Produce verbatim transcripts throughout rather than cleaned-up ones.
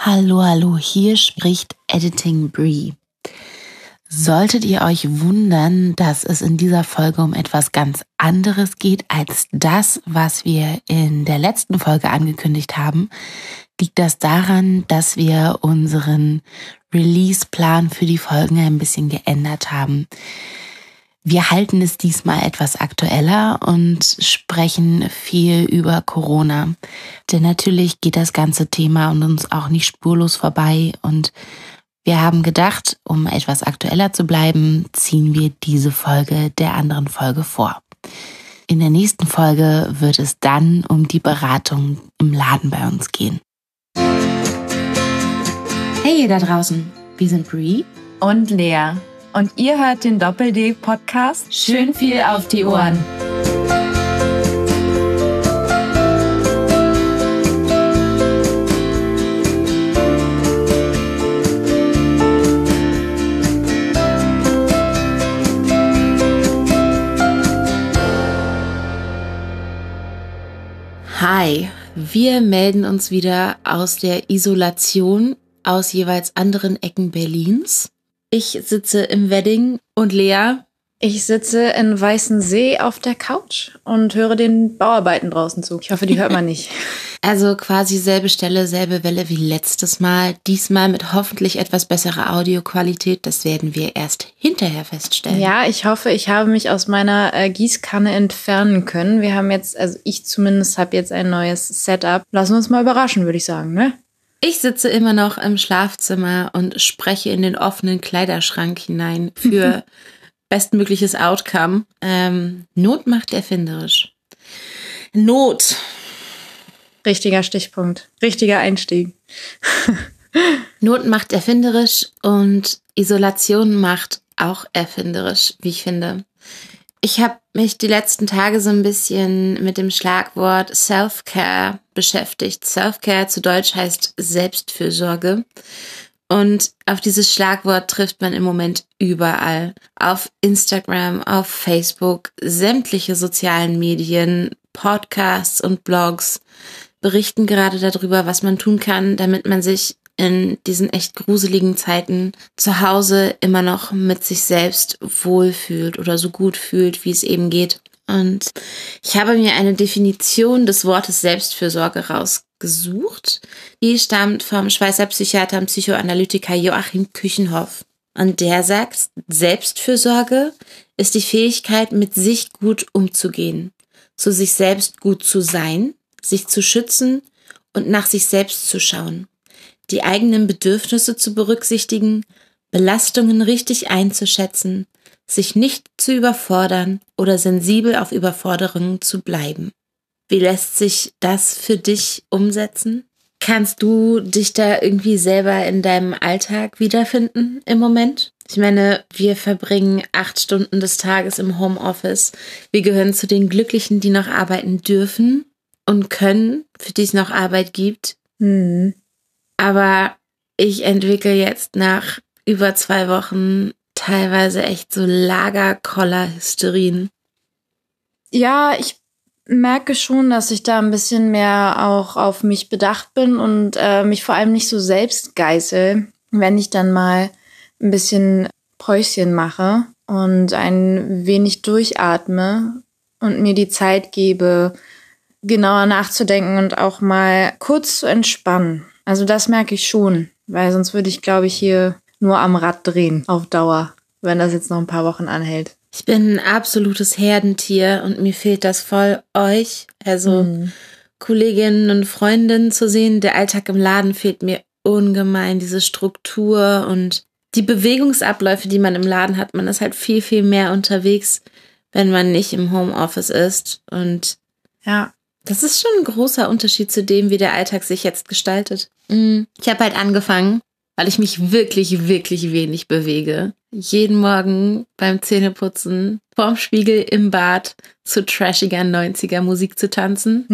Hallo, hallo, hier spricht Editing Brie. Solltet ihr euch wundern, dass es in dieser Folge um etwas ganz anderes geht als das, was wir in der letzten Folge angekündigt haben, liegt das daran, dass wir unseren Release-Plan für die Folgen ein bisschen geändert haben. Wir halten es diesmal etwas aktueller und sprechen viel über Corona. Denn natürlich geht das ganze Thema an uns auch nicht spurlos vorbei und wir haben gedacht, um etwas aktueller zu bleiben, ziehen wir diese Folge der anderen Folge vor. In der nächsten Folge wird es dann um die Beratung im Laden bei uns gehen. Hey ihr da draußen, wir sind Brie und Lea. Und ihr hört den Doppel-D-Podcast Schön viel auf die Ohren. Hi, wir melden uns wieder aus der Isolation aus jeweils anderen Ecken Berlins. Ich sitze im Wedding und Lea? Ich sitze in Weißensee auf der Couch und höre den Bauarbeiten draußen zu. Ich hoffe, die hört man nicht. Also quasi selbe Stelle, selbe Welle wie letztes Mal. Diesmal mit hoffentlich etwas besserer Audioqualität. Das werden wir erst hinterher feststellen. Ja, ich hoffe, ich habe mich aus meiner äh, Gießkanne entfernen können. Wir haben jetzt, also ich zumindest habe jetzt ein neues Setup. Lassen wir uns mal überraschen, würde ich sagen, ne? Ich sitze immer noch im Schlafzimmer und spreche in den offenen Kleiderschrank hinein für bestmögliches Outcome. Ähm, Not macht erfinderisch. Not. Richtiger Stichpunkt. Richtiger Einstieg. Not macht erfinderisch und Isolation macht auch erfinderisch, wie ich finde. Ich habe mich die letzten Tage so ein bisschen mit dem Schlagwort Self-Care beschäftigt. Self-Care zu Deutsch heißt Selbstfürsorge. Und auf dieses Schlagwort trifft man im Moment überall. Auf Instagram, auf Facebook, sämtliche sozialen Medien, Podcasts und Blogs berichten gerade darüber, was man tun kann, damit man sich in diesen echt gruseligen Zeiten zu Hause immer noch mit sich selbst wohlfühlt oder so gut fühlt, wie es eben geht. Und ich habe mir eine Definition des Wortes Selbstfürsorge rausgesucht. Die stammt vom Schweizer Psychiater und Psychoanalytiker Joachim Küchenhoff. Und der sagt, Selbstfürsorge ist die Fähigkeit, mit sich gut umzugehen, zu sich selbst gut zu sein, sich zu schützen und nach sich selbst zu schauen, die eigenen Bedürfnisse zu berücksichtigen, Belastungen richtig einzuschätzen, sich nicht zu überfordern oder sensibel auf Überforderungen zu bleiben. Wie lässt sich das für dich umsetzen? Kannst du dich da irgendwie selber in deinem Alltag wiederfinden im Moment? Ich meine, wir verbringen acht Stunden des Tages im Homeoffice. Wir gehören zu den Glücklichen, die noch arbeiten dürfen und können, für die es noch Arbeit gibt. Hm. Aber ich entwickle jetzt nach über zwei Wochen teilweise echt so Lagerkoller-Hysterien. Ja, ich merke schon, dass ich da ein bisschen mehr auch auf mich bedacht bin und äh, mich vor allem nicht so selbst geißel, wenn ich dann mal ein bisschen Päuschen mache und ein wenig durchatme und mir die Zeit gebe, genauer nachzudenken und auch mal kurz zu entspannen. Also das merke ich schon, weil sonst würde ich, glaube ich, hier nur am Rad drehen auf Dauer, wenn das jetzt noch ein paar Wochen anhält. Ich bin ein absolutes Herdentier und mir fehlt das voll, euch, also mhm. Kolleginnen und Freundinnen zu sehen. Der Alltag im Laden fehlt mir ungemein, diese Struktur und die Bewegungsabläufe, die man im Laden hat. Man ist halt viel, viel mehr unterwegs, wenn man nicht im Homeoffice ist. Und ja, das ist schon ein großer Unterschied zu dem, wie der Alltag sich jetzt gestaltet. Ich habe halt angefangen, weil ich mich wirklich, wirklich wenig bewege, jeden Morgen beim Zähneputzen vorm Spiegel im Bad zu trashiger neunziger Musik zu tanzen.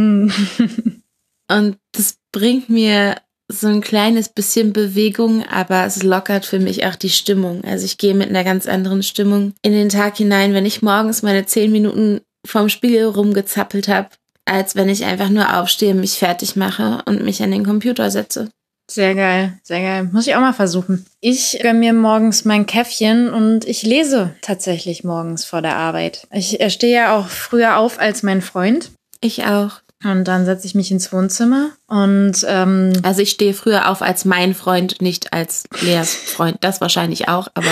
Und das bringt mir so ein kleines bisschen Bewegung, aber es lockert für mich auch die Stimmung. Also ich gehe mit einer ganz anderen Stimmung in den Tag hinein, wenn ich morgens meine zehn Minuten vorm Spiegel rumgezappelt habe, als wenn ich einfach nur aufstehe, mich fertig mache und mich an den Computer setze. Sehr geil, sehr geil. Muss ich auch mal versuchen. Ich gönne mir morgens mein Käffchen und ich lese tatsächlich morgens vor der Arbeit. Ich stehe ja auch früher auf als mein Freund. Ich auch. Und dann setze ich mich ins Wohnzimmer und ähm, also ich stehe früher auf als mein Freund, nicht als Leas Freund. Das wahrscheinlich auch, aber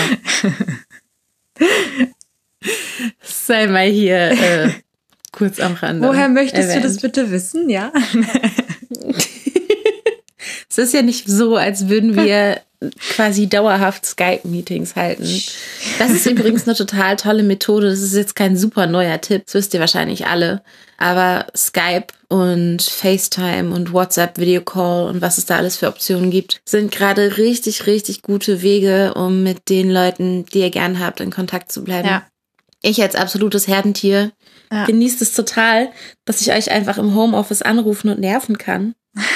sei mal hier äh, kurz am Rande. Woher möchtest erwähnt. du das bitte wissen? Ja. Es ist ja nicht so, als würden wir quasi dauerhaft Skype-Meetings halten. Das ist übrigens eine total tolle Methode. Das ist jetzt kein super neuer Tipp, das wisst ihr wahrscheinlich alle. Aber Skype und FaceTime und WhatsApp, Videocall und was es da alles für Optionen gibt, sind gerade richtig, richtig gute Wege, um mit den Leuten, die ihr gern habt, in Kontakt zu bleiben. Ja. Ich als absolutes Herdentier ja. genieße es total, dass ich euch einfach im Homeoffice anrufen und nerven kann.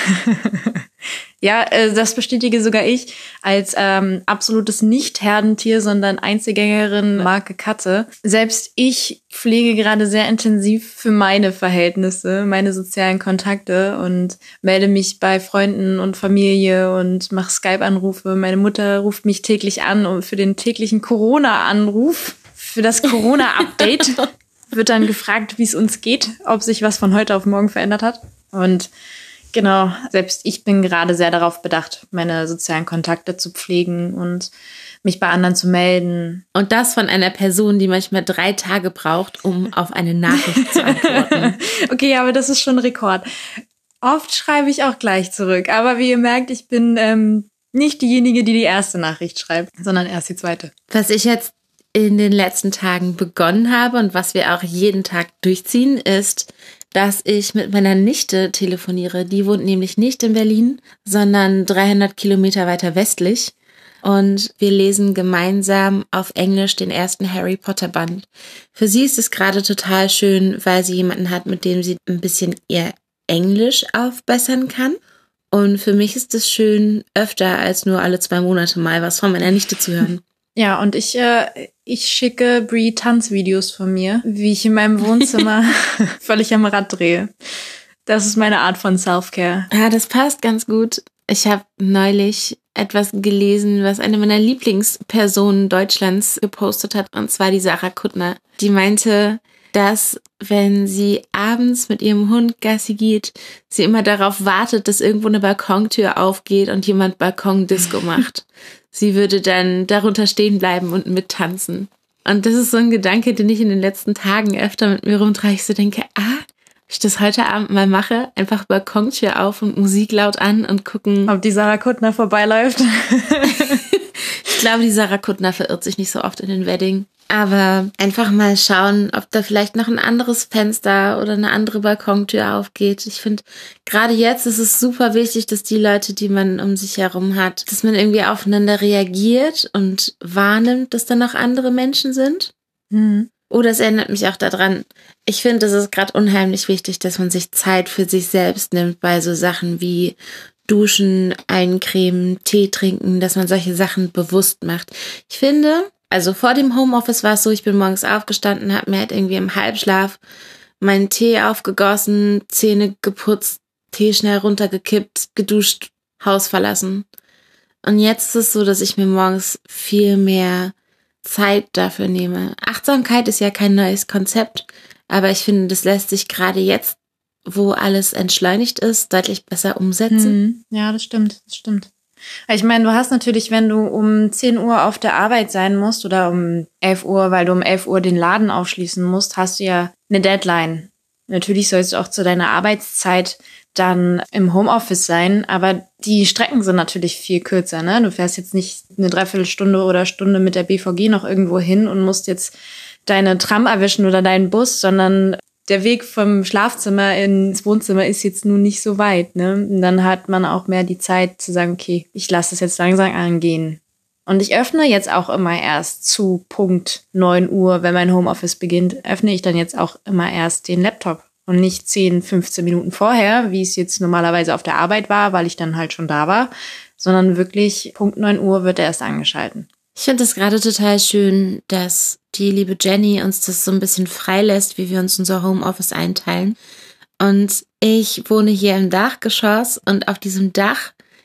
Ja, äh, das bestätige sogar ich als ähm, absolutes Nicht-Herdentier, sondern Einzelgängerin Marke Katze. Selbst ich pflege gerade sehr intensiv für meine Verhältnisse, meine sozialen Kontakte und melde mich bei Freunden und Familie und mache Skype-Anrufe. Meine Mutter ruft mich täglich an und für den täglichen Corona-Anruf, für das Corona-Update wird dann gefragt, wie es uns geht, ob sich was von heute auf morgen verändert hat. Und genau, selbst ich bin gerade sehr darauf bedacht, meine sozialen Kontakte zu pflegen und mich bei anderen zu melden. Und das von einer Person, die manchmal drei Tage braucht, um auf eine Nachricht zu antworten. Okay, aber das ist schon ein Rekord. Oft schreibe ich auch gleich zurück. Aber wie ihr merkt, ich bin ähm, nicht diejenige, die die erste Nachricht schreibt, sondern erst die zweite. Was ich jetzt in den letzten Tagen begonnen habe und was wir auch jeden Tag durchziehen, ist, dass ich mit meiner Nichte telefoniere. Die wohnt nämlich nicht in Berlin, sondern dreihundert Kilometer weiter westlich. Und wir lesen gemeinsam auf Englisch den ersten Harry Potter Band. Für sie ist es gerade total schön, weil sie jemanden hat, mit dem sie ein bisschen ihr Englisch aufbessern kann. Und für mich ist es schön, öfter als nur alle zwei Monate mal was von meiner Nichte zu hören. Ja, und ich, äh, ich schicke Brie Tanzvideos von mir, wie ich in meinem Wohnzimmer völlig am Rad drehe. Das ist meine Art von Self-Care. Ja, das passt ganz gut. Ich habe neulich etwas gelesen, was eine meiner Lieblingspersonen Deutschlands gepostet hat, und zwar die Sarah Kuttner. Die meinte, dass, wenn sie abends mit ihrem Hund Gassi geht, sie immer darauf wartet, dass irgendwo eine Balkontür aufgeht und jemand Balkondisco macht. Sie würde dann darunter stehen bleiben und mittanzen. Und das ist so ein Gedanke, den ich in den letzten Tagen öfter mit mir rumtrage. Ich so denke, ah, wenn ich das heute Abend mal mache, einfach Balkontür auf und Musik laut an und gucken, ob die Sarah Kuttner vorbeiläuft. Ich glaube, die Sarah Kuttner verirrt sich nicht so oft in den Wedding. Aber einfach mal schauen, ob da vielleicht noch ein anderes Fenster oder eine andere Balkontür aufgeht. Ich finde, gerade jetzt ist es super wichtig, dass die Leute, die man um sich herum hat, dass man irgendwie aufeinander reagiert und wahrnimmt, dass da noch andere Menschen sind. Mhm. Oder es erinnert mich auch daran, ich finde, es ist gerade unheimlich wichtig, dass man sich Zeit für sich selbst nimmt bei so Sachen wie Duschen, eincremen, Tee trinken, dass man solche Sachen bewusst macht. Ich finde, also vor dem Homeoffice war es so, ich bin morgens aufgestanden, habe mir halt irgendwie im Halbschlaf meinen Tee aufgegossen, Zähne geputzt, Tee schnell runtergekippt, geduscht, Haus verlassen. Und jetzt ist es so, dass ich mir morgens viel mehr Zeit dafür nehme. Achtsamkeit ist ja kein neues Konzept, aber ich finde, das lässt sich gerade jetzt, wo alles entschleunigt ist, deutlich besser umsetzen. Ja, das stimmt, das stimmt. Ich meine, du hast natürlich, wenn du um zehn Uhr auf der Arbeit sein musst oder um elf Uhr, weil du um elf Uhr den Laden aufschließen musst, hast du ja eine Deadline. Natürlich sollst du auch zu deiner Arbeitszeit dann im Homeoffice sein, aber die Strecken sind natürlich viel kürzer, ne? Du fährst jetzt nicht eine Dreiviertelstunde oder Stunde mit der B V G noch irgendwo hin und musst jetzt deine Tram erwischen oder deinen Bus, sondern der Weg vom Schlafzimmer ins Wohnzimmer ist jetzt nun nicht so weit, ne? Und dann hat man auch mehr die Zeit zu sagen, okay, ich lasse es jetzt langsam angehen. Und ich öffne jetzt auch immer erst zu Punkt neun Uhr, wenn mein Homeoffice beginnt, öffne ich dann jetzt auch immer erst den Laptop. Und nicht zehn, fünfzehn Minuten vorher, wie es jetzt normalerweise auf der Arbeit war, weil ich dann halt schon da war, sondern wirklich Punkt neun Uhr wird er erst angeschalten. Ich finde es gerade total schön, dass die liebe Jenny uns das so ein bisschen freilässt, wie wir uns unser Homeoffice einteilen. Und ich wohne hier im Dachgeschoss und auf diesem Dach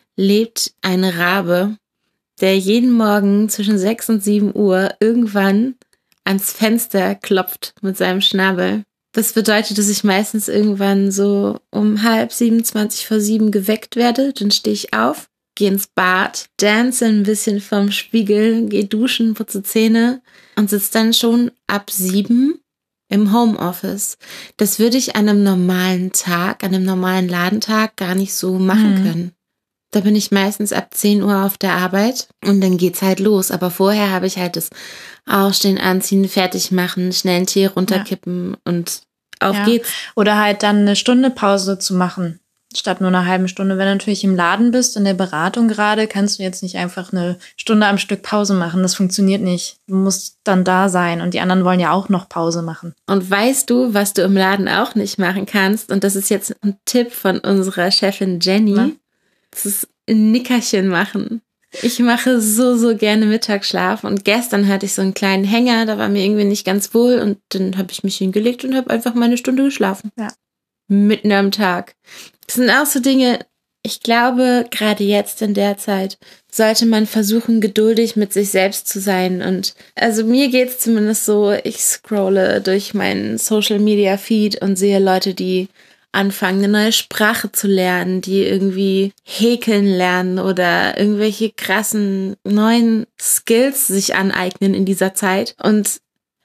lebt ein Rabe, der jeden Morgen zwischen sechs und sieben Uhr irgendwann ans Fenster klopft mit seinem Schnabel. Das bedeutet, dass ich meistens irgendwann so um halb sieben, zwanzig vor sieben geweckt werde. Dann stehe ich auf, gehe ins Bad, dance ein bisschen vorm Spiegel, gehe duschen, putze Zähne und sitze dann schon ab sieben im Homeoffice. Das würde ich an einem normalen Tag, an einem normalen Ladentag gar nicht so machen Mhm. können. Da bin ich meistens ab zehn Uhr auf der Arbeit und dann geht's halt los. Aber vorher habe ich halt das Aufstehen, Anziehen, fertig machen, schnell einen Tee runterkippen und auf Ja. geht's. Oder halt dann eine Stunde Pause zu machen, statt nur einer halben Stunde. Wenn du natürlich im Laden bist, in der Beratung gerade, kannst du jetzt nicht einfach eine Stunde am Stück Pause machen. Das funktioniert nicht. Du musst dann da sein und die anderen wollen ja auch noch Pause machen. Und weißt du, was du im Laden auch nicht machen kannst? Und das ist jetzt ein Tipp von unserer Chefin Jenny. Na? Das ist ein Nickerchen machen. Ich mache so, so gerne Mittagsschlaf und gestern hatte ich so einen kleinen Hänger, da war mir irgendwie nicht ganz wohl und dann habe ich mich hingelegt und habe einfach mal eine Stunde geschlafen. Ja. Mitten am Tag. Das sind auch so Dinge, ich glaube, gerade jetzt in der Zeit sollte man versuchen, geduldig mit sich selbst zu sein. Und also mir geht's zumindest so, ich scrolle durch meinen Social-Media-Feed und sehe Leute, die anfangen, eine neue Sprache zu lernen, die irgendwie häkeln lernen oder irgendwelche krassen neuen Skills sich aneignen in dieser Zeit. Und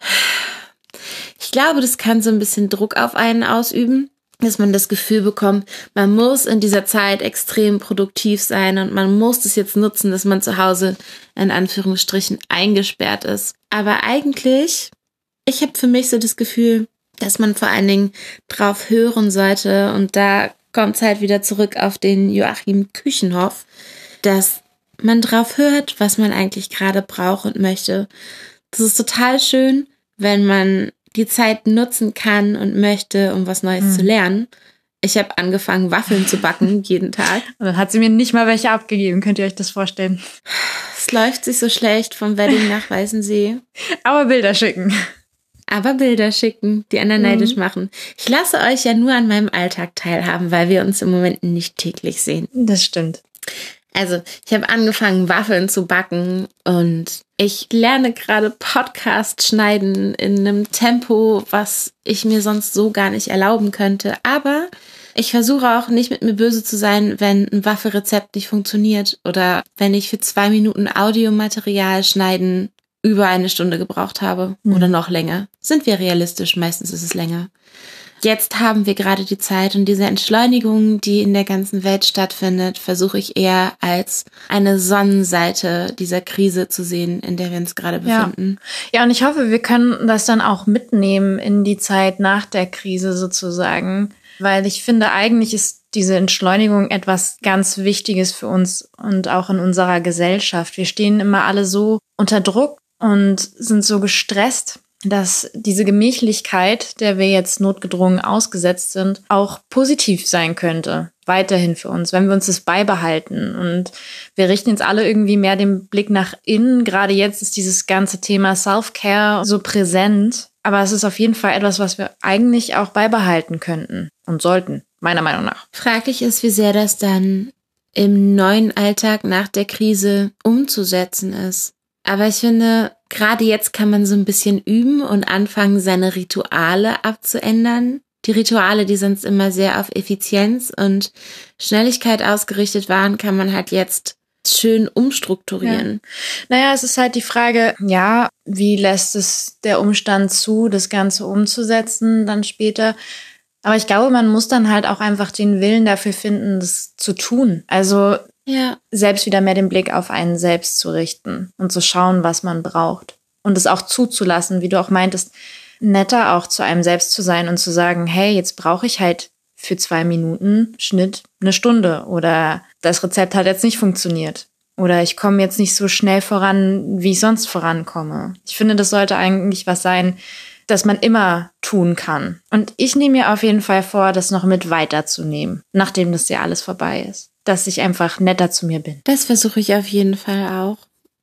ich glaube, das kann so ein bisschen Druck auf einen ausüben, dass man das Gefühl bekommt, man muss in dieser Zeit extrem produktiv sein und man muss das jetzt nutzen, dass man zu Hause in Anführungsstrichen eingesperrt ist. Aber eigentlich, ich habe für mich so das Gefühl, dass man vor allen Dingen drauf hören sollte und da kommt es halt wieder zurück auf den Joachim Küchenhoff, dass man drauf hört, was man eigentlich gerade braucht und möchte. Das ist total schön, wenn man die Zeit nutzen kann und möchte, um was Neues Mhm. zu lernen. Ich habe angefangen, Waffeln zu backen, jeden Tag. Und dann hat sie mir nicht mal welche abgegeben. Könnt ihr euch das vorstellen? Es läuft sich so schlecht vom Wedding nach Weißensee. Aber Bilder schicken. Aber Bilder schicken, die anderen Mhm. neidisch machen. Ich lasse euch ja nur an meinem Alltag teilhaben, weil wir uns im Moment nicht täglich sehen. Das stimmt. Also, ich habe angefangen, Waffeln zu backen und ich lerne gerade Podcast schneiden in einem Tempo, was ich mir sonst so gar nicht erlauben könnte. Aber ich versuche auch nicht mit mir böse zu sein, wenn ein Waffelrezept nicht funktioniert oder wenn ich für zwei Minuten Audiomaterial schneiden über eine Stunde gebraucht habe Mhm. oder noch länger. Sind wir realistisch? Meistens ist es länger. Jetzt haben wir gerade die Zeit und diese Entschleunigung, die in der ganzen Welt stattfindet, versuche ich eher als eine Sonnenseite dieser Krise zu sehen, in der wir uns gerade Ja. befinden. Ja, und ich hoffe, wir können das dann auch mitnehmen in die Zeit nach der Krise sozusagen. Weil ich finde, eigentlich ist diese Entschleunigung etwas ganz Wichtiges für uns und auch in unserer Gesellschaft. Wir stehen immer alle so unter Druck und sind so gestresst, dass diese Gemächlichkeit, der wir jetzt notgedrungen ausgesetzt sind, auch positiv sein könnte. Weiterhin für uns, wenn wir uns das beibehalten. Und wir richten jetzt alle irgendwie mehr den Blick nach innen. Gerade jetzt ist dieses ganze Thema Self-Care so präsent. Aber es ist auf jeden Fall etwas, was wir eigentlich auch beibehalten könnten und sollten, meiner Meinung nach. Fraglich ist, wie sehr das dann im neuen Alltag nach der Krise umzusetzen ist. Aber ich finde, gerade jetzt kann man so ein bisschen üben und anfangen, seine Rituale abzuändern. Die Rituale, die sonst immer sehr auf Effizienz und Schnelligkeit ausgerichtet waren, kann man halt jetzt schön umstrukturieren. Naja, es ist halt die Frage, ja, wie lässt es der Umstand zu, das Ganze umzusetzen dann später? Aber ich glaube, man muss dann halt auch einfach den Willen dafür finden, das zu tun. Also Ja. selbst wieder mehr den Blick auf einen selbst zu richten und zu schauen, was man braucht. Und es auch zuzulassen, wie du auch meintest, netter auch zu einem selbst zu sein und zu sagen, hey, jetzt brauche ich halt für zwei Minuten Schnitt eine Stunde oder das Rezept hat jetzt nicht funktioniert oder ich komme jetzt nicht so schnell voran, wie ich sonst vorankomme. Ich finde, das sollte eigentlich was sein, das man immer tun kann. Und ich nehme mir auf jeden Fall vor, das noch mit weiterzunehmen, nachdem das ja alles vorbei ist. Dass ich einfach netter zu mir bin. Das versuche ich auf jeden Fall auch.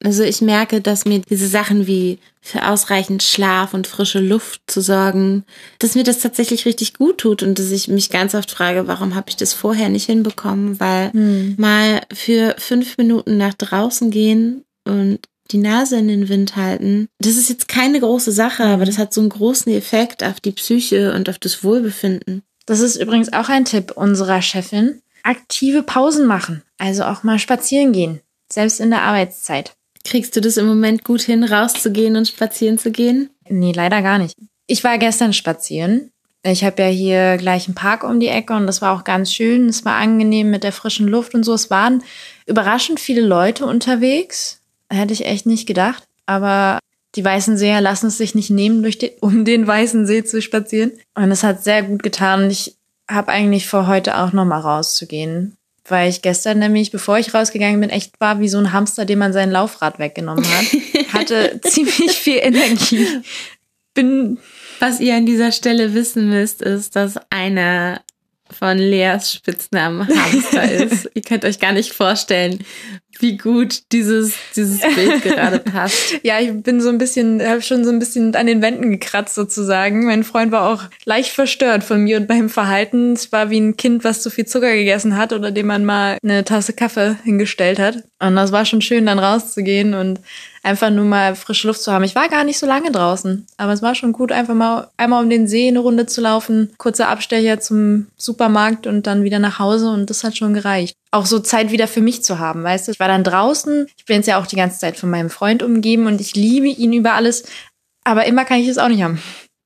Also ich merke, dass mir diese Sachen wie für ausreichend Schlaf und frische Luft zu sorgen, dass mir das tatsächlich richtig gut tut und dass ich mich ganz oft frage, warum habe ich das vorher nicht hinbekommen, weil hm. mal für fünf Minuten nach draußen gehen und die Nase in den Wind halten, das ist jetzt keine große Sache, aber das hat so einen großen Effekt auf die Psyche und auf das Wohlbefinden. Das ist übrigens auch ein Tipp unserer Chefin. Aktive Pausen machen, also auch mal spazieren gehen, selbst in der Arbeitszeit. Kriegst du das im Moment gut hin, rauszugehen und spazieren zu gehen? Nee, leider gar nicht. Ich war gestern spazieren. Ich habe ja hier gleich einen Park um die Ecke und das war auch ganz schön. Es war angenehm mit der frischen Luft und so. Es waren überraschend viele Leute unterwegs. Hätte ich echt nicht gedacht. Aber die Weißenseer lassen es sich nicht nehmen, durch den, um den Weißensee zu spazieren. Und es hat sehr gut getan. Ich habe eigentlich vor, heute auch nochmal rauszugehen. Weil ich gestern nämlich, bevor ich rausgegangen bin, echt war wie so ein Hamster, dem man sein Laufrad weggenommen hat. Hatte ziemlich viel Energie. Bin Was ihr an dieser Stelle wissen müsst, ist, dass einer von Leas Spitznamen Hamster ist. Ihr könnt euch gar nicht vorstellen, wie gut dieses, dieses Bild gerade passt. Ja, ich bin so ein bisschen, habe schon so ein bisschen an den Wänden gekratzt sozusagen. Mein Freund war auch leicht verstört von mir und meinem Verhalten. Es war wie ein Kind, was zu viel Zucker gegessen hat oder dem man mal eine Tasse Kaffee hingestellt hat. Und das war schon schön, dann rauszugehen und einfach nur mal frische Luft zu haben. Ich war gar nicht so lange draußen, aber es war schon gut, einfach mal einmal um den See eine Runde zu laufen, kurzer Abstecher zum Supermarkt und dann wieder nach Hause und das hat schon gereicht. Auch so Zeit wieder für mich zu haben, weißt du? Ich war dann draußen, ich bin jetzt ja auch die ganze Zeit von meinem Freund umgeben und ich liebe ihn über alles, aber immer kann ich es auch nicht haben.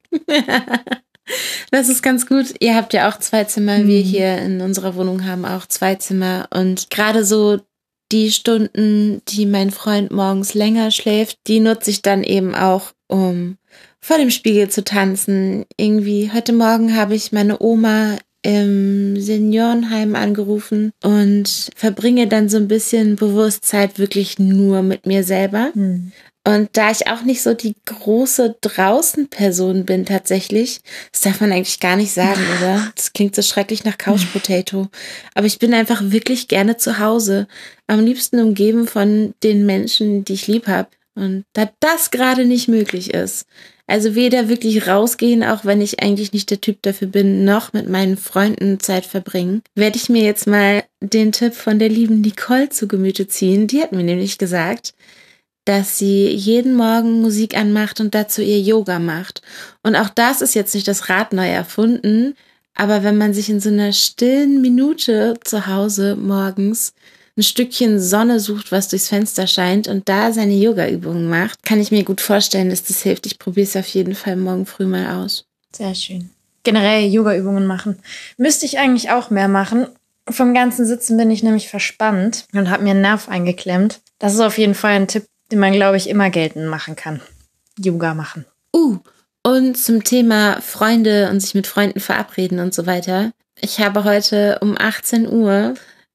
Das ist ganz gut. Ihr habt ja auch zwei Zimmer, mhm. wir hier in unserer Wohnung haben auch zwei Zimmer und gerade so die Stunden, die mein Freund morgens länger schläft, die nutze ich dann eben auch, um vor dem Spiegel zu tanzen. Irgendwie heute Morgen habe ich meine Oma im Seniorenheim angerufen und verbringe dann so ein bisschen Bewusstsein wirklich nur mit mir selber. Hm. Und da ich auch nicht so die große Draußen-Person bin tatsächlich, das darf man eigentlich gar nicht sagen, oder? Das klingt so schrecklich nach Couch Potato. Aber ich bin einfach wirklich gerne zu Hause, am liebsten umgeben von den Menschen, die ich lieb habe. Und da das gerade nicht möglich ist, also weder wirklich rausgehen, auch wenn ich eigentlich nicht der Typ dafür bin, noch mit meinen Freunden Zeit verbringen, werde ich mir jetzt mal den Tipp von der lieben Nicole zu Gemüte ziehen. Die hat mir nämlich gesagt, dass sie jeden Morgen Musik anmacht und dazu ihr Yoga macht. Und auch das ist jetzt nicht das Rad neu erfunden, aber wenn man sich in so einer stillen Minute zu Hause morgens ein Stückchen Sonne sucht, was durchs Fenster scheint und da seine Yoga-Übungen macht, kann ich mir gut vorstellen, dass das hilft. Ich probiere es auf jeden Fall morgen früh mal aus. Sehr schön. Generell Yoga-Übungen machen. Müsste ich eigentlich auch mehr machen. Vom ganzen Sitzen bin ich nämlich verspannt und habe mir einen Nerv eingeklemmt. Das ist auf jeden Fall ein Tipp, den man, glaube ich, immer geltend machen kann. Yoga machen. Uh, und zum Thema Freunde und sich mit Freunden verabreden und so weiter. Ich habe heute um achtzehn Uhr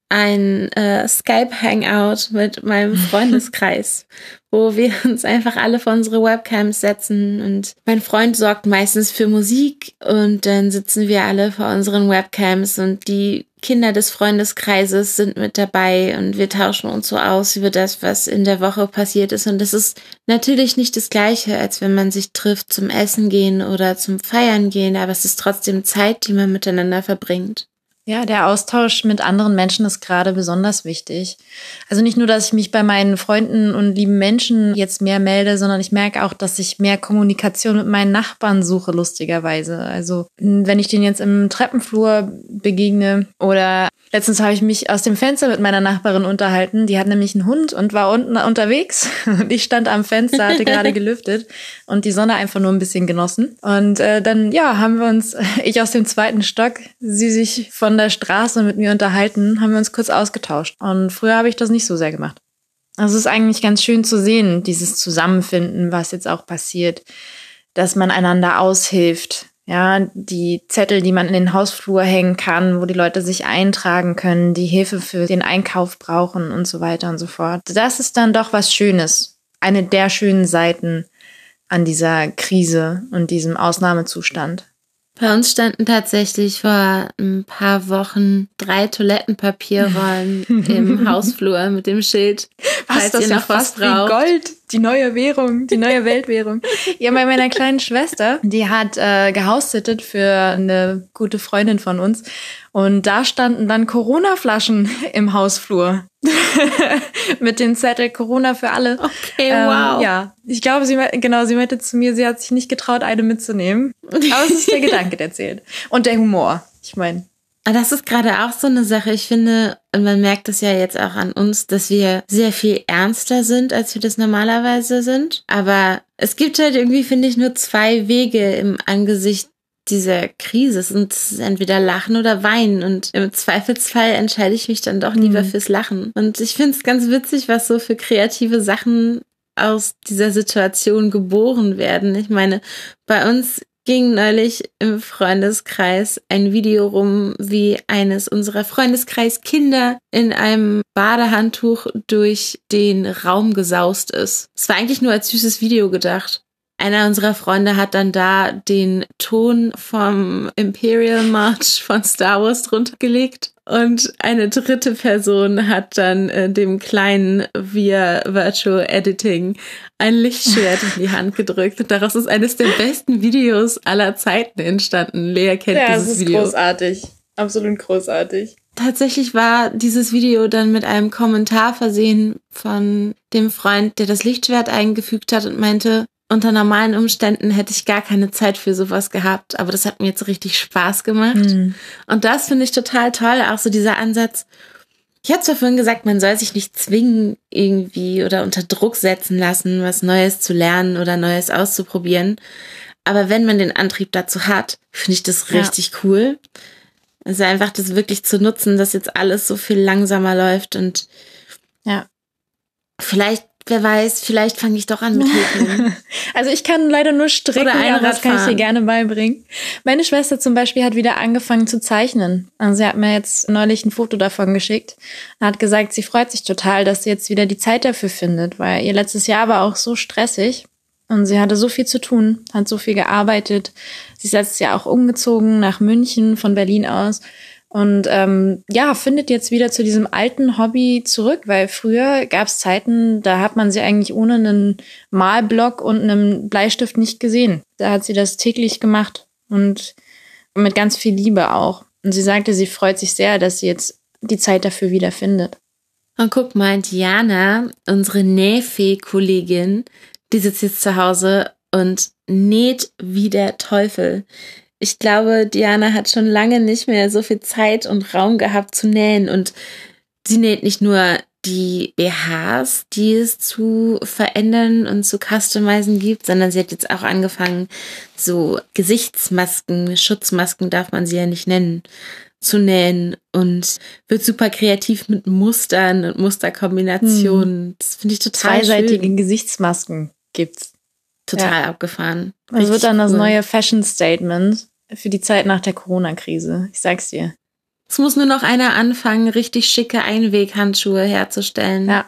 ein äh, Skype-Hangout mit meinem Freundeskreis, wo wir uns einfach alle vor unsere Webcams setzen und mein Freund sorgt meistens für Musik und dann sitzen wir alle vor unseren Webcams und die Kinder des Freundeskreises sind mit dabei und wir tauschen uns so aus über das, was in der Woche passiert ist und das ist natürlich nicht das Gleiche, als wenn man sich trifft zum Essen gehen oder zum Feiern gehen, aber es ist trotzdem Zeit, die man miteinander verbringt. Ja, der Austausch mit anderen Menschen ist gerade besonders wichtig. Also nicht nur, dass ich mich bei meinen Freunden und lieben Menschen jetzt mehr melde, sondern ich merke auch, dass ich mehr Kommunikation mit meinen Nachbarn suche, lustigerweise. Also wenn ich denen jetzt im Treppenflur begegne oder letztens habe ich mich aus dem Fenster mit meiner Nachbarin unterhalten. Die hat nämlich einen Hund und war unten unterwegs. Und ich stand am Fenster, hatte gerade gelüftet und die Sonne einfach nur ein bisschen genossen. Und äh, dann, ja, haben wir uns, ich aus dem zweiten Stock, sie sich von der Straße mit mir unterhalten, haben wir uns kurz ausgetauscht. Und früher habe ich das nicht so sehr gemacht. Also es ist eigentlich ganz schön zu sehen, dieses Zusammenfinden, was jetzt auch passiert, dass man einander aushilft. Ja, die Zettel, die man in den Hausflur hängen kann, wo die Leute sich eintragen können, die Hilfe für den Einkauf brauchen und so weiter und so fort. Das ist dann doch was Schönes. Eine der schönen Seiten an dieser Krise und diesem Ausnahmezustand. Bei uns standen tatsächlich vor ein paar Wochen drei Toilettenpapierrollen im Hausflur mit dem Schild Was, das ist ja fast wie Gold, die neue Währung, die neue Weltwährung. Ja, bei meiner kleinen Schwester, die hat äh, gehousettet für eine gute Freundin von uns. Und da standen dann Corona-Flaschen im Hausflur. Mit dem Zettel Corona für alle. Okay, wow. Ähm, ja, ich glaube, sie genau, sie meinte zu mir, sie hat sich nicht getraut, eine mitzunehmen. Aber es ist der Gedanke, der zählt. Und der Humor, ich meine. Das ist gerade auch so eine Sache. Ich finde, und man merkt es ja jetzt auch an uns, dass wir sehr viel ernster sind, als wir das normalerweise sind. Aber es gibt halt irgendwie, finde ich, nur zwei Wege im Angesicht dieser Krise. Es sind entweder Lachen oder Weinen. Und im Zweifelsfall entscheide ich mich dann doch lieber mhm. fürs Lachen. Und ich finde es ganz witzig, was so für kreative Sachen aus dieser Situation geboren werden. Ich meine, bei uns ging neulich im Freundeskreis ein Video rum, wie eines unserer Freundeskreiskinder in einem Badehandtuch durch den Raum gesaust ist. Es war eigentlich nur als süßes Video gedacht. Einer unserer Freunde hat dann da den Ton vom Imperial March von Star Wars drunter gelegt. Und eine dritte Person hat dann äh, dem Kleinen via Virtual Editing ein Lichtschwert in die Hand gedrückt. Und daraus ist eines der besten Videos aller Zeiten entstanden. Lea kennt ja, dieses Video. Ja, das ist großartig. Absolut großartig. Tatsächlich war dieses Video dann mit einem Kommentar versehen von dem Freund, der das Lichtschwert eingefügt hat und meinte, unter normalen Umständen hätte ich gar keine Zeit für sowas gehabt, aber das hat mir jetzt richtig Spaß gemacht. Mhm. Und das finde ich total toll, auch so dieser Ansatz. Ich hatte zwar vorhin gesagt, man soll sich nicht zwingen irgendwie oder unter Druck setzen lassen, was Neues zu lernen oder Neues auszuprobieren. Aber wenn man den Antrieb dazu hat, finde ich das richtig ja. cool. Also einfach das wirklich zu nutzen, dass jetzt alles so viel langsamer läuft und ja, vielleicht wer weiß, vielleicht fange ich doch an mit Häkeln. Also ich kann leider nur stricken, aber das kann ich dir gerne beibringen. Meine Schwester zum Beispiel hat wieder angefangen zu zeichnen. Also sie hat mir jetzt neulich ein Foto davon geschickt. Hat gesagt, sie freut sich total, dass sie jetzt wieder die Zeit dafür findet, weil ihr letztes Jahr war auch so stressig und sie hatte so viel zu tun, hat so viel gearbeitet. Sie ist letztes Jahr auch umgezogen nach München von Berlin aus. Und ähm, ja, findet jetzt wieder zu diesem alten Hobby zurück, weil früher gab es Zeiten, da hat man sie eigentlich ohne einen Malblock und einen Bleistift nicht gesehen. Da hat sie das täglich gemacht und mit ganz viel Liebe auch. Und sie sagte, sie freut sich sehr, dass sie jetzt die Zeit dafür wieder findet. Und guck mal, Diana, unsere Nähfee-Kollegin, die sitzt jetzt zu Hause und näht wie der Teufel. Ich glaube, Diana hat schon lange nicht mehr so viel Zeit und Raum gehabt zu nähen. Und sie näht nicht nur die B Hs, die es zu verändern und zu customizen gibt, sondern sie hat jetzt auch angefangen, so Gesichtsmasken, Schutzmasken darf man sie ja nicht nennen, zu nähen und wird super kreativ mit Mustern und Musterkombinationen. Hm. Das finde ich total Zweiseitige schön. Gesichtsmasken gibt's. Total ja. abgefahren. Das Richtig wird dann das cool. neue Fashion-Statement für die Zeit nach der Corona-Krise. Ich sag's dir. Es muss nur noch einer anfangen, richtig schicke Einweghandschuhe herzustellen. Ja.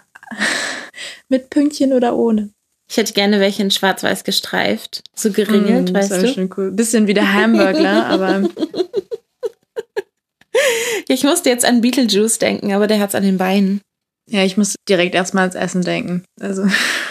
Mit Pünktchen oder ohne. Ich hätte gerne welche in schwarz-weiß gestreift. So geringelt, mm, weißt das du? Schon cool. Bisschen wie der Hamburgler, aber... Ich musste jetzt an Beetlejuice denken, aber der hat's an den Beinen. Ja, ich muss direkt erstmal ans Essen denken. Also...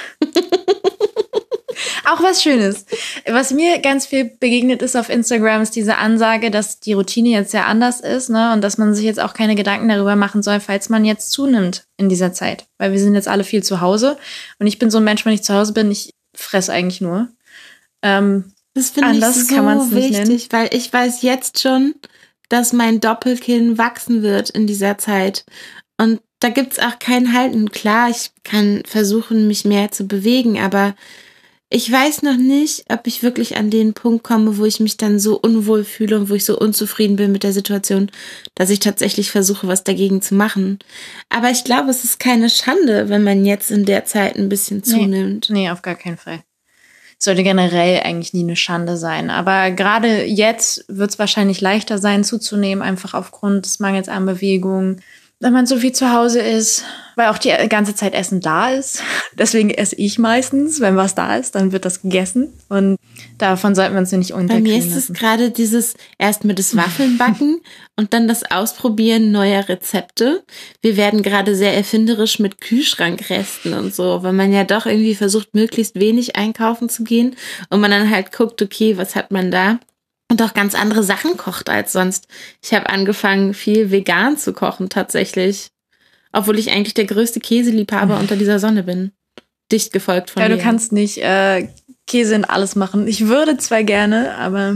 Auch was Schönes. Was mir ganz viel begegnet ist auf Instagram, ist diese Ansage, dass die Routine jetzt sehr anders ist, ne, und dass man sich jetzt auch keine Gedanken darüber machen soll, falls man jetzt zunimmt in dieser Zeit. Weil wir sind jetzt alle viel zu Hause. Und ich bin so ein Mensch, wenn ich zu Hause bin, ich fresse eigentlich nur. Ähm, das finde ich so kann man's nicht wichtig, nennen. Weil ich weiß jetzt schon, dass mein Doppelkinn wachsen wird in dieser Zeit. Und da gibt's auch kein Halten. Klar, ich kann versuchen, mich mehr zu bewegen, aber ich weiß noch nicht, ob ich wirklich an den Punkt komme, wo ich mich dann so unwohl fühle und wo ich so unzufrieden bin mit der Situation, dass ich tatsächlich versuche, was dagegen zu machen. Aber ich glaube, es ist keine Schande, wenn man jetzt in der Zeit ein bisschen zunimmt. Nee, nee, auf gar keinen Fall. Es sollte generell eigentlich nie eine Schande sein. Aber gerade jetzt wird es wahrscheinlich leichter sein, zuzunehmen, einfach aufgrund des Mangels an Bewegung. Wenn man so viel zu Hause ist, weil auch die ganze Zeit Essen da ist. Deswegen esse ich meistens, wenn was da ist, dann wird das gegessen. Und Davon sollten wir uns nicht Bei unterkriegen mir ist es lassen. gerade dieses erst mit das Waffeln backen und dann das Ausprobieren neuer Rezepte. Wir werden gerade sehr erfinderisch mit Kühlschrankresten und so, weil man ja doch irgendwie versucht, möglichst wenig einkaufen zu gehen und man dann halt guckt, okay, was hat man da? Und auch ganz andere Sachen kocht als sonst. Ich habe angefangen, viel vegan zu kochen tatsächlich. Obwohl ich eigentlich der größte Käseliebhaber unter dieser Sonne bin. Dicht gefolgt von Ja, dir. du kannst nicht äh, Käse in alles machen. Ich würde zwar gerne, aber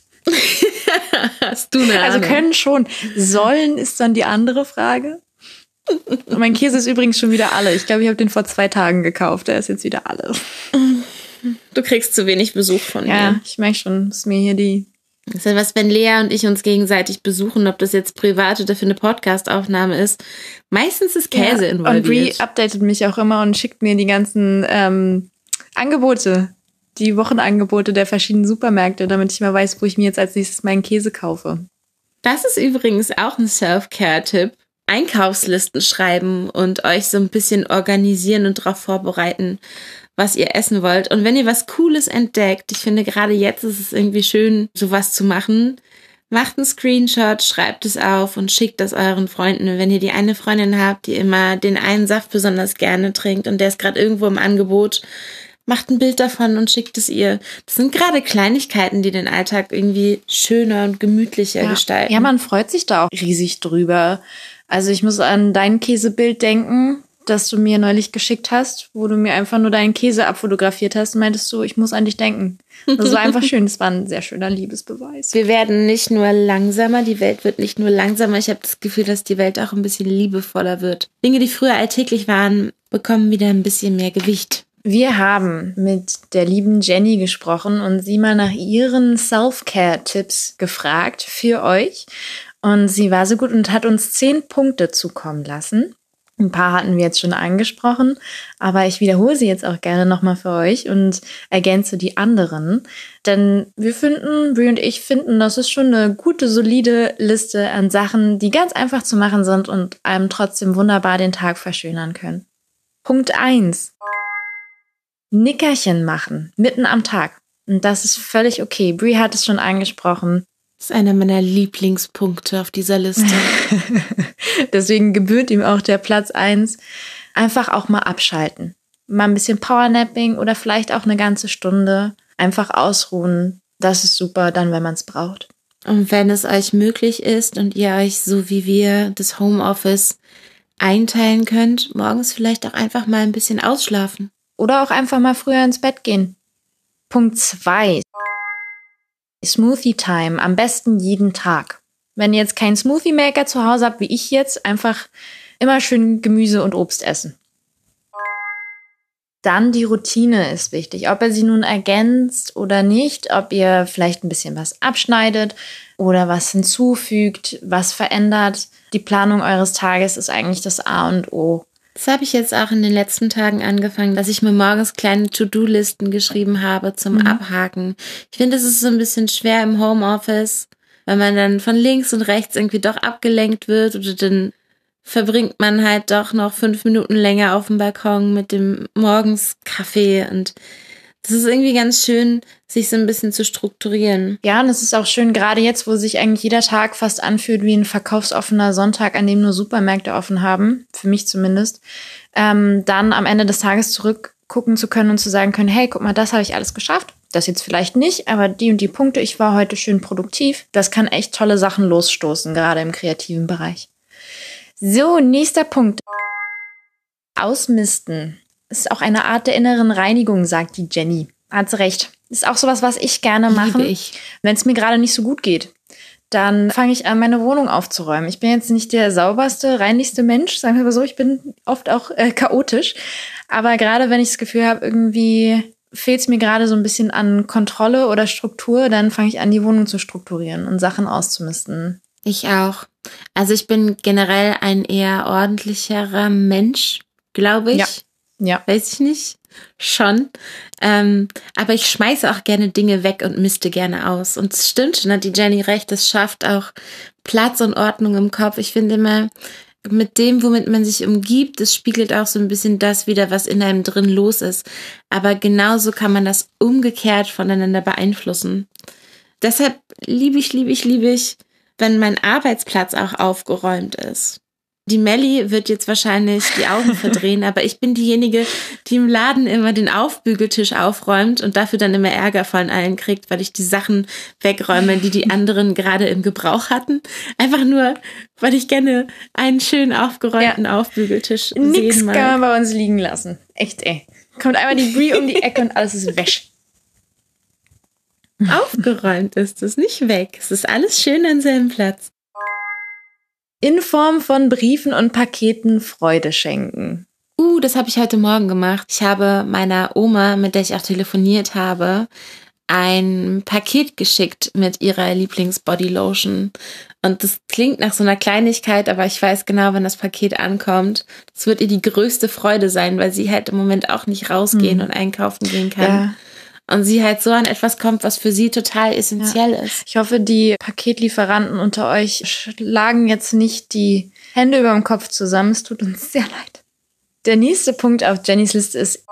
Hast du eine also Ahnung? können schon. Sollen ist dann die andere Frage. Und mein Käse ist übrigens schon wieder alle. Ich glaube, ich habe den vor zwei Tagen gekauft. Der ist jetzt wieder alle. Du kriegst zu wenig Besuch von Ja, mir. ich merke schon, dass mir hier die... Das ist ja was, wenn Lea und ich uns gegenseitig besuchen, ob das jetzt privat oder für eine Podcast-Aufnahme ist. Meistens ist Käse ja. involviert. Und Brie updatet mich auch immer und schickt mir die ganzen ähm, Angebote, die Wochenangebote der verschiedenen Supermärkte, damit ich mal weiß, wo ich mir jetzt als nächstes meinen Käse kaufe. Das ist übrigens auch ein Self-Care-Tipp. Einkaufslisten schreiben und euch so ein bisschen organisieren und darauf vorbereiten, was ihr essen wollt. Und wenn ihr was Cooles entdeckt, ich finde gerade jetzt ist es irgendwie schön, sowas zu machen, macht einen Screenshot, schreibt es auf und schickt das euren Freunden. Und wenn ihr die eine Freundin habt, die immer den einen Saft besonders gerne trinkt und der ist gerade irgendwo im Angebot, macht ein Bild davon und schickt es ihr. Das sind gerade Kleinigkeiten, die den Alltag irgendwie schöner und gemütlicher Ja. gestalten. Ja, man freut sich da auch riesig drüber. Also ich muss an dein Käsebild denken, das du mir neulich geschickt hast, wo du mir einfach nur deinen Käse abfotografiert hast und meintest du, ich muss an dich denken. Das war einfach schön. Das war ein sehr schöner Liebesbeweis. Wir werden nicht nur langsamer, die Welt wird nicht nur langsamer. Ich habe das Gefühl, dass die Welt auch ein bisschen liebevoller wird. Dinge, die früher alltäglich waren, bekommen wieder ein bisschen mehr Gewicht. Wir haben mit der lieben Jenny gesprochen und sie mal nach ihren Self-Care-Tipps gefragt für euch. Und sie war so gut und hat uns zehn Punkte zukommen lassen. Ein paar hatten wir jetzt schon angesprochen, aber ich wiederhole sie jetzt auch gerne nochmal für euch und ergänze die anderen. Denn wir finden, Brie und ich finden, das ist schon eine gute, solide Liste an Sachen, die ganz einfach zu machen sind und einem trotzdem wunderbar den Tag verschönern können. Punkt eins. Nickerchen machen, mitten am Tag. Und das ist völlig okay. Brie hat es schon angesprochen. Das ist einer meiner Lieblingspunkte auf dieser Liste. Deswegen gebührt ihm auch der Platz eins. Einfach auch mal abschalten. Mal ein bisschen Powernapping oder vielleicht auch eine ganze Stunde. Einfach ausruhen. Das ist super, dann, wenn man es braucht. Und wenn es euch möglich ist und ihr euch, so wie wir, das Homeoffice einteilen könnt, morgens vielleicht auch einfach mal ein bisschen ausschlafen. Oder auch einfach mal früher ins Bett gehen. Punkt zwei. Smoothie Time, am besten jeden Tag. Wenn ihr jetzt keinen Smoothie Maker zu Hause habt, wie ich jetzt, einfach immer schön Gemüse und Obst essen. Dann die Routine ist wichtig. Ob ihr sie nun ergänzt oder nicht, ob ihr vielleicht ein bisschen was abschneidet oder was hinzufügt, was verändert. Die Planung eures Tages ist eigentlich das A und O. Das habe ich jetzt auch in den letzten Tagen angefangen, dass ich mir morgens kleine To-Do-Listen geschrieben habe zum mhm. Abhaken. Ich finde, es ist so ein bisschen schwer im Homeoffice, weil man dann von links und rechts irgendwie doch abgelenkt wird oder dann verbringt man halt doch noch fünf Minuten länger auf dem Balkon mit dem Morgenskaffee und das ist irgendwie ganz schön, sich so ein bisschen zu strukturieren. Ja, und es ist auch schön, gerade jetzt, wo sich eigentlich jeder Tag fast anfühlt wie ein verkaufsoffener Sonntag, an dem nur Supermärkte offen haben, für mich zumindest, ähm, dann am Ende des Tages zurückgucken zu können und zu sagen können, hey, guck mal, das habe ich alles geschafft. Das jetzt vielleicht nicht, aber die und die Punkte, ich war heute schön produktiv. Das kann echt tolle Sachen losstoßen, gerade im kreativen Bereich. So, nächster Punkt. Ausmisten. Ist auch eine Art der inneren Reinigung, sagt die Jenny. Hat sie recht. Ist auch sowas, was ich gerne mache. Wenn es mir gerade nicht so gut geht, dann fange ich an, meine Wohnung aufzuräumen. Ich bin jetzt nicht der sauberste, reinlichste Mensch, sagen wir mal so. Ich bin oft auch äh, chaotisch. Aber gerade wenn ich das Gefühl habe, irgendwie fehlt es mir gerade so ein bisschen an Kontrolle oder Struktur, dann fange ich an, die Wohnung zu strukturieren und Sachen auszumisten. Ich auch. Also ich bin generell ein eher ordentlicherer Mensch, glaube ich. Ja. Ja. Weiß ich nicht. Schon. Ähm, aber ich schmeiße auch gerne Dinge weg und misste gerne aus. Und es stimmt schon, hat die Jenny recht, es schafft auch Platz und Ordnung im Kopf. Ich finde immer, mit dem, womit man sich umgibt, das spiegelt auch so ein bisschen das wider, was in einem drin los ist. Aber genauso kann man das umgekehrt voneinander beeinflussen. Deshalb liebe ich, liebe ich, liebe ich, wenn mein Arbeitsplatz auch aufgeräumt ist. Die Melli wird jetzt wahrscheinlich die Augen verdrehen, aber ich bin diejenige, die im Laden immer den Aufbügeltisch aufräumt und dafür dann immer Ärger von allen kriegt, weil ich die Sachen wegräume, die die anderen gerade im Gebrauch hatten. Einfach nur, weil ich gerne einen schön aufgeräumten ja. Aufbügeltisch sehen mag. Nix kann man bei uns liegen lassen. Echt, ey. Kommt einmal die Brie um die Ecke und alles ist wäsch. Aufgeräumt ist es, nicht weg. Es ist alles schön an seinem Platz. In Form von Briefen und Paketen Freude schenken. Uh, das habe ich heute Morgen gemacht. Ich habe meiner Oma, mit der ich auch telefoniert habe, ein Paket geschickt mit ihrer Lieblings-Bodylotion. Und das klingt nach so einer Kleinigkeit, aber ich weiß genau, wenn das Paket ankommt, das wird ihr die größte Freude sein, weil sie halt im Moment auch nicht rausgehen mhm. und einkaufen gehen kann. Ja. Und sie halt so an etwas kommt, was für sie total essentiell ja. ist. Ich hoffe, die Paketlieferanten unter euch schlagen jetzt nicht die Hände über dem Kopf zusammen. Es tut uns sehr leid. Der nächste Punkt auf Jennys Liste ist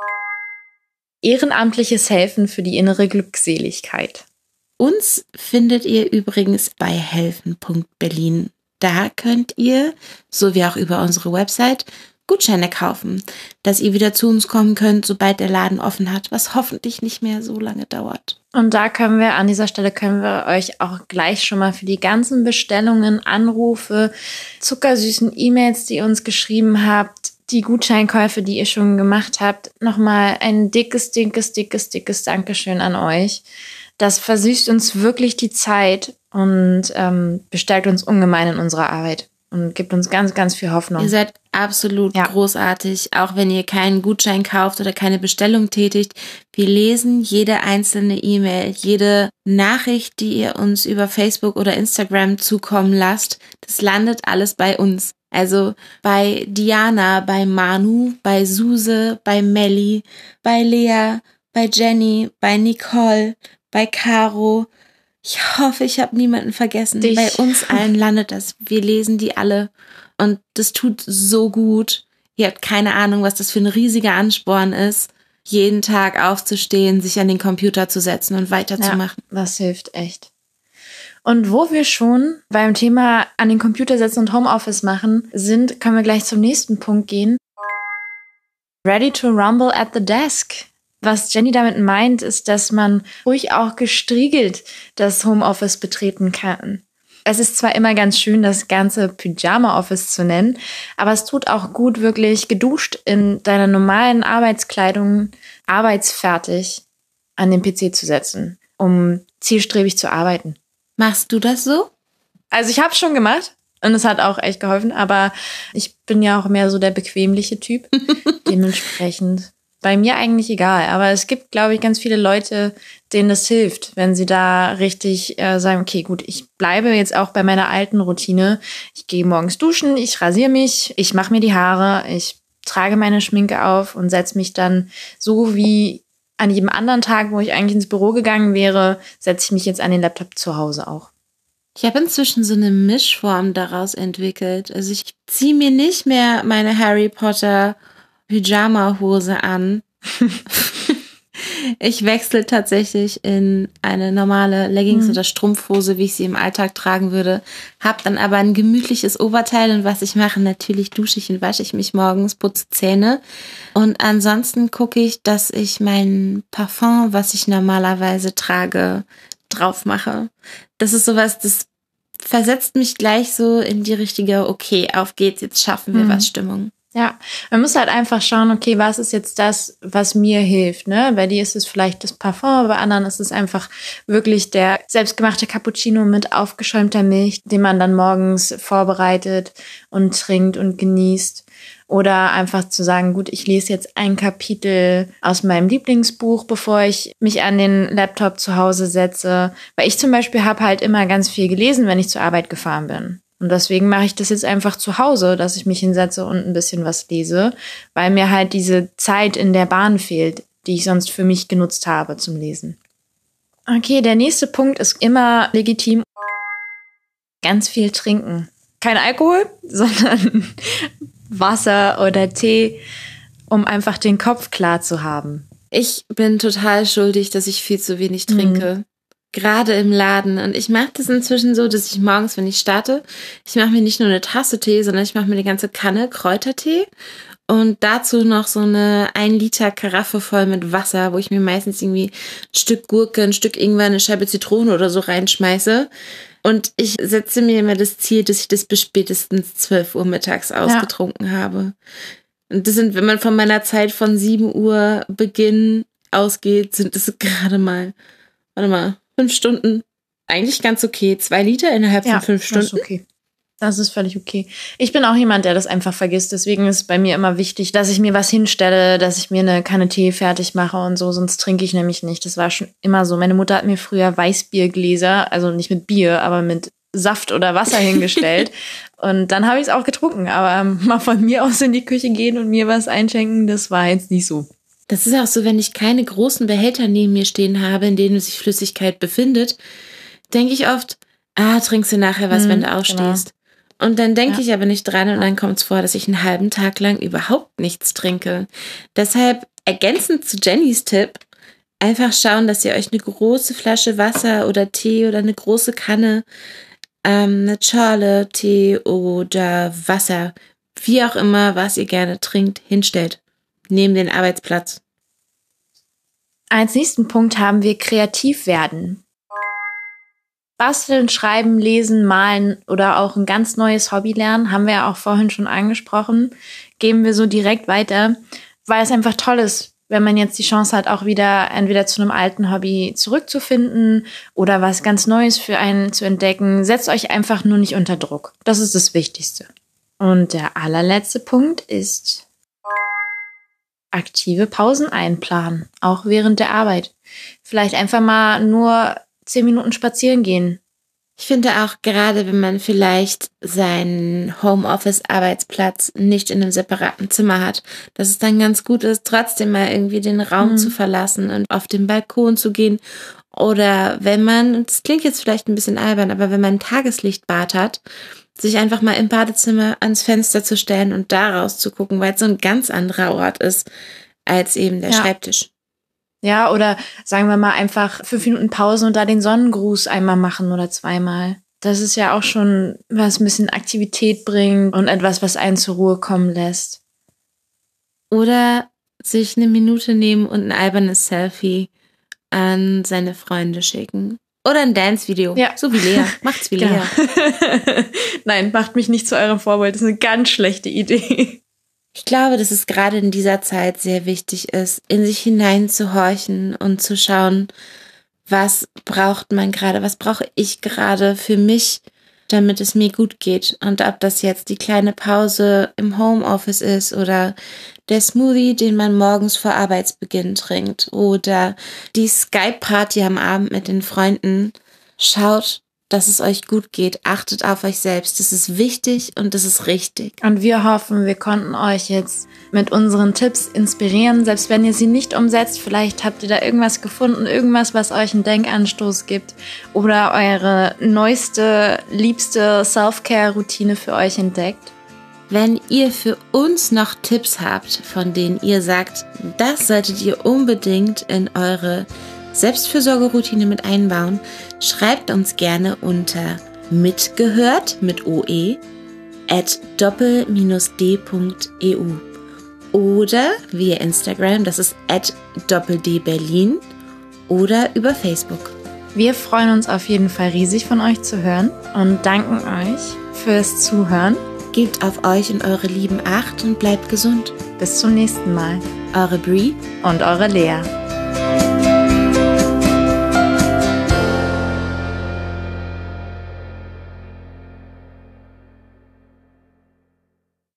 ehrenamtliches Helfen für die innere Glückseligkeit. Uns findet ihr übrigens bei helfen Punkt berlin. Da könnt ihr, so wie auch über unsere Website, Gutscheine kaufen, dass ihr wieder zu uns kommen könnt, sobald der Laden offen hat, was hoffentlich nicht mehr so lange dauert. Und da können wir, an dieser Stelle können wir euch auch gleich schon mal für die ganzen Bestellungen, Anrufe, zuckersüßen E-Mails, die ihr uns geschrieben habt, die Gutscheinkäufe, die ihr schon gemacht habt, nochmal ein dickes, dickes, dickes, dickes Dankeschön an euch. Das versüßt uns wirklich die Zeit und ähm, bestärkt uns ungemein in unserer Arbeit. Und gibt uns ganz, ganz viel Hoffnung. Ihr seid absolut ja. großartig, auch wenn ihr keinen Gutschein kauft oder keine Bestellung tätigt. Wir lesen jede einzelne E-Mail, jede Nachricht, die ihr uns über Facebook oder Instagram zukommen lasst. Das landet alles bei uns. Also bei Diana, bei Manu, bei Suse, bei Melli, bei Lea, bei Jenny, bei Nicole, bei Caro. Ich hoffe, ich habe niemanden vergessen. Dich. Bei uns allen landet das. Wir lesen die alle und das tut so gut. Ihr habt keine Ahnung, was das für ein riesiger Ansporn ist, jeden Tag aufzustehen, sich an den Computer zu setzen und weiterzumachen. Ja, das hilft echt. Und wo wir schon beim Thema an den Computer setzen und Homeoffice machen sind, können wir gleich zum nächsten Punkt gehen. Ready to rumble at the desk. Was Jenny damit meint, ist, dass man ruhig auch gestriegelt das Homeoffice betreten kann. Es ist zwar immer ganz schön, das ganze Pyjama-Office zu nennen, aber es tut auch gut, wirklich geduscht in deiner normalen Arbeitskleidung, arbeitsfertig an den P C zu setzen, um zielstrebig zu arbeiten. Machst du das so? Also ich habe es schon gemacht und es hat auch echt geholfen, aber ich bin ja auch mehr so der bequemliche Typ. Dementsprechend bei mir eigentlich egal, aber es gibt, glaube ich, ganz viele Leute, denen das hilft, wenn sie da richtig äh, sagen, okay, gut, ich bleibe jetzt auch bei meiner alten Routine. Ich gehe morgens duschen, ich rasiere mich, ich mache mir die Haare, ich trage meine Schminke auf und setze mich dann so wie an jedem anderen Tag, wo ich eigentlich ins Büro gegangen wäre, setze ich mich jetzt an den Laptop zu Hause auch. Ich habe inzwischen so eine Mischform daraus entwickelt. Also ich ziehe mir nicht mehr meine Harry Potter Pyjama-Hose an. Ich wechsle tatsächlich in eine normale Leggings- mhm. oder Strumpfhose, wie ich sie im Alltag tragen würde. Hab dann aber ein gemütliches Oberteil und was ich mache, natürlich dusche ich und wasche ich mich morgens, putze Zähne. Und ansonsten gucke ich, dass ich mein Parfum, was ich normalerweise trage, drauf mache. Das ist sowas, das versetzt mich gleich so in die richtige, okay, auf geht's, jetzt schaffen wir mhm. was Stimmung. Ja, man muss halt einfach schauen, okay, was ist jetzt das, was mir hilft, ne? Bei dir ist es vielleicht das Parfum, bei anderen ist es einfach wirklich der selbstgemachte Cappuccino mit aufgeschäumter Milch, den man dann morgens vorbereitet und trinkt und genießt. Oder einfach zu sagen, gut, ich lese jetzt ein Kapitel aus meinem Lieblingsbuch, bevor ich mich an den Laptop zu Hause setze. Weil ich zum Beispiel habe halt immer ganz viel gelesen, wenn ich zur Arbeit gefahren bin. Und deswegen mache ich das jetzt einfach zu Hause, dass ich mich hinsetze und ein bisschen was lese, weil mir halt diese Zeit in der Bahn fehlt, die ich sonst für mich genutzt habe zum Lesen. Okay, der nächste Punkt ist immer legitim. Ganz viel trinken. kein Alkohol, sondern Wasser oder Tee, um einfach den Kopf klar zu haben. Ich bin total schuldig, dass ich viel zu wenig trinke. Mhm. Gerade im Laden. Und ich mache das inzwischen so, dass ich morgens, wenn ich starte, ich mache mir nicht nur eine Tasse Tee, sondern ich mache mir eine ganze Kanne Kräutertee und dazu noch so eine ein Liter Karaffe voll mit Wasser, wo ich mir meistens irgendwie ein Stück Gurke, ein Stück Ingwer, eine Scheibe Zitrone oder so reinschmeiße. Und ich setze mir immer das Ziel, dass ich das bis spätestens zwölf Uhr mittags ausgetrunken ja. habe. Und das sind, wenn man von meiner Zeit von sieben Uhr Beginn ausgeht, sind es gerade mal, warte mal, fünf Stunden. Eigentlich ganz okay. Zwei Liter innerhalb ja, von fünf Stunden. Das ist okay. Das ist völlig okay. Ich bin auch jemand, der das einfach vergisst. Deswegen ist es bei mir immer wichtig, dass ich mir was hinstelle, dass ich mir eine Kanne Tee fertig mache und so. Sonst trinke ich nämlich nicht. Das war schon immer so. Meine Mutter hat mir früher Weißbiergläser, also nicht mit Bier, aber mit Saft oder Wasser hingestellt. Und dann habe ich es auch getrunken. Aber ähm, mal von mir aus in die Küche gehen und mir was einschenken, das war jetzt nicht so. Das ist auch so, wenn ich keine großen Behälter neben mir stehen habe, in denen sich Flüssigkeit befindet, denke ich oft, ah, trinkst du nachher was, hm, wenn du aufstehst. Genau. Und dann denke ja. ich aber nicht dran und dann kommt es vor, dass ich einen halben Tag lang überhaupt nichts trinke. Deshalb ergänzend zu Jennys Tipp, einfach schauen, dass ihr euch eine große Flasche Wasser oder Tee oder eine große Kanne, ähm, eine Schorle, Tee oder Wasser, wie auch immer, was ihr gerne trinkt, hinstellt. Neben den Arbeitsplatz. Als nächsten Punkt haben wir kreativ werden. Basteln, schreiben, lesen, malen oder auch ein ganz neues Hobby lernen, haben wir ja auch vorhin schon angesprochen, geben wir so direkt weiter, weil es einfach toll ist, wenn man jetzt die Chance hat, auch wieder entweder zu einem alten Hobby zurückzufinden oder was ganz Neues für einen zu entdecken. Setzt euch einfach nur nicht unter Druck. Das ist das Wichtigste. Und der allerletzte Punkt ist aktive Pausen einplanen, auch während der Arbeit. Vielleicht einfach mal nur zehn Minuten spazieren gehen. Ich finde auch, gerade wenn man vielleicht seinen Homeoffice-Arbeitsplatz nicht in einem separaten Zimmer hat, dass es dann ganz gut ist, trotzdem mal irgendwie den Raum mhm. zu verlassen und auf den Balkon zu gehen. Oder wenn man, das klingt jetzt vielleicht ein bisschen albern, aber wenn man ein Tageslichtbad hat, sich einfach mal im Badezimmer ans Fenster zu stellen und da raus zu gucken, weil es so ein ganz anderer Ort ist als eben der ja. Schreibtisch. Ja, oder sagen wir mal einfach fünf Minuten Pause und da den Sonnengruß einmal machen oder zweimal. Das ist ja auch schon, was ein bisschen Aktivität bringt und etwas, was einen zur Ruhe kommen lässt. Oder sich eine Minute nehmen und ein albernes Selfie an seine Freunde schicken. Oder ein Dance-Video, ja. so wie Lea. Macht's wie Lea. Nein, macht mich nicht zu eurem Vorbild. Das ist eine ganz schlechte Idee. Ich glaube, dass es gerade in dieser Zeit sehr wichtig ist, in sich hineinzuhorchen und zu schauen, was braucht man gerade, was brauche ich gerade für mich, damit es mir gut geht. Und ob das jetzt die kleine Pause im Homeoffice ist oder der Smoothie, den man morgens vor Arbeitsbeginn trinkt oder die Skype-Party am Abend mit den Freunden. Schaut, dass es euch gut geht. Achtet auf euch selbst. Das ist wichtig und das ist richtig. Und wir hoffen, wir konnten euch jetzt mit unseren Tipps inspirieren. Selbst wenn ihr sie nicht umsetzt, vielleicht habt ihr da irgendwas gefunden, irgendwas, was euch einen Denkanstoß gibt oder eure neueste, liebste Self-Care-Routine für euch entdeckt. Wenn ihr für uns noch Tipps habt, von denen ihr sagt, das solltet ihr unbedingt in eure Selbstfürsorgeroutine mit einbauen, schreibt uns gerne unter mitgehört mit oe at doppel-d.eu oder via Instagram, das ist at doppeldberlin oder über Facebook. Wir freuen uns auf jeden Fall riesig von euch zu hören und danken euch fürs Zuhören. Gebt auf euch und eure Lieben Acht und bleibt gesund. Bis zum nächsten Mal. Eure Brie und eure Lea.